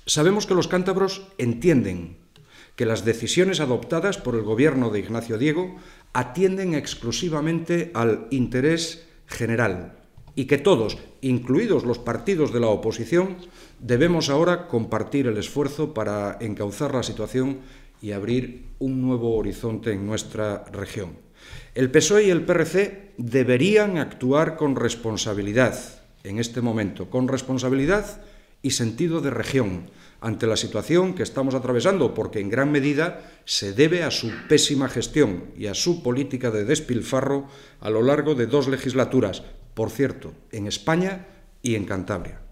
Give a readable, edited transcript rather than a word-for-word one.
Sabemos que los cántabros entienden que las decisiones adoptadas por el gobierno de Ignacio Diego atienden exclusivamente al interés general y que todos, incluidos los partidos de la oposición, debemos ahora compartir el esfuerzo para encauzar la situación y abrir un nuevo horizonte en nuestra región. El PSOE y el PRC deberían actuar con responsabilidad en este momento, con responsabilidad y sentido de región ante la situación que estamos atravesando, porque en gran medida se debe a su pésima gestión y a su política de despilfarro a lo largo de 2 legislaturas, por cierto, en España y en Cantabria.